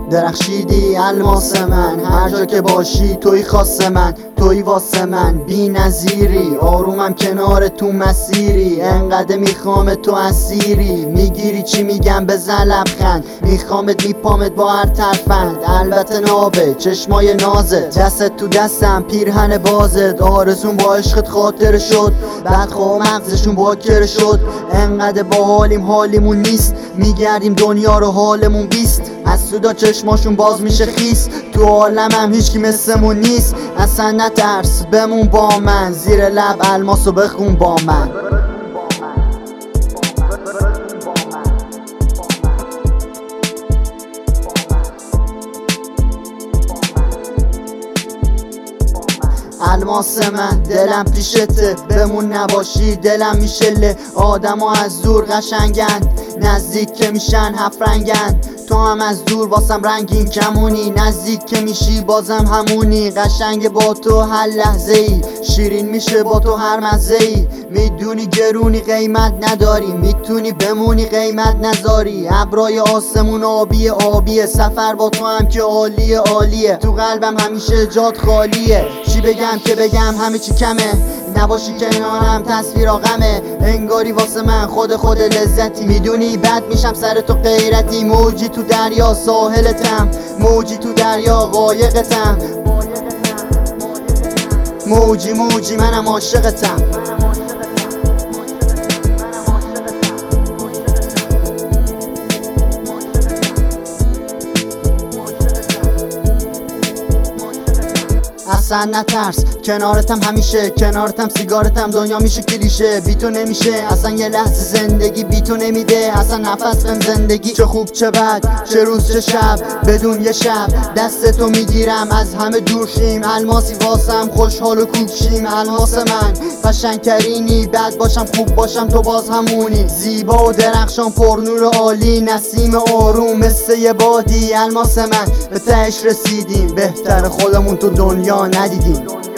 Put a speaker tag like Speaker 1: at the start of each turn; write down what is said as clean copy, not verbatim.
Speaker 1: درخشیدی الماس من، هر جا که باشی توی خاص من، توی واسه من بی نظیری. آرومم کنار تو مسیری، انقدر میخوام تو اسیری. میگیری چی میگم بزن لبخند، میخوامت میپامت با هر ترفند. البته نابه چشمای نازت، دستت تو دستم پیرهن بازت. آرزون با عشقت خاطر شد، بعد خواه مغزشون باکر شد. انقدر با حالیمون نیست، میگردیم دنیا رو حالمون بیست. از سودا چشماشون باز میشه خیس، تو عالمم هیچکی مثلمون نیست. اصلا نترس بمون با من، زیر لب الماسو بخون با من. الماس من دلم پیشته، بمون نباشی دلم میشله. آدما از دور قشنگن، نزدیک که میشن هفرنگن. تو هم از دور واسم رنگین کمونی، نزدیک که میشی بازم همونی. قشنگ با تو هر لحظه ای، شیرین میشه با تو هر مزه ای. میدونی گرونی قیمت نداری، میتونی بمونی قیمت نذاری. ابرای آسمون آبی آبیه، سفر با تو هم که عالیه عالیه. تو قلبم همیشه جات خالیه، چی بگم که بگم همه چی کمه. نباشی کنارم تصویر غمه، انگاری واسه من خود لذتی. میدونی بد میشم سر تو غیرتی، موجی تو دریا ساحلتم، موجی تو دریا قایقتم. موجی منم عاشقتم. اصلا نترس کنارتم، همیشه کنارتم. سیگارتم دنیا میشه کلیشه، بی تو نمیشه اصلا یه لحظه زندگی. بی تو نمیده اصلا نفس بهم زندگی. چه خوب چه بد، چه روز چه شب، بدون یه شب دست تو میگیرم. از همه دور شیم، الماسی واسم خوشحال و کوک شیم. الماس من قشنگترینی، بد باشم خوب باشم تو باز همونی. زیبا و درخشان پرنور عالی، نسیم آروم مثل یه بادی. الماس من به تهش رسیدیم، بهتر خودمون تو دنیا ندیدیم.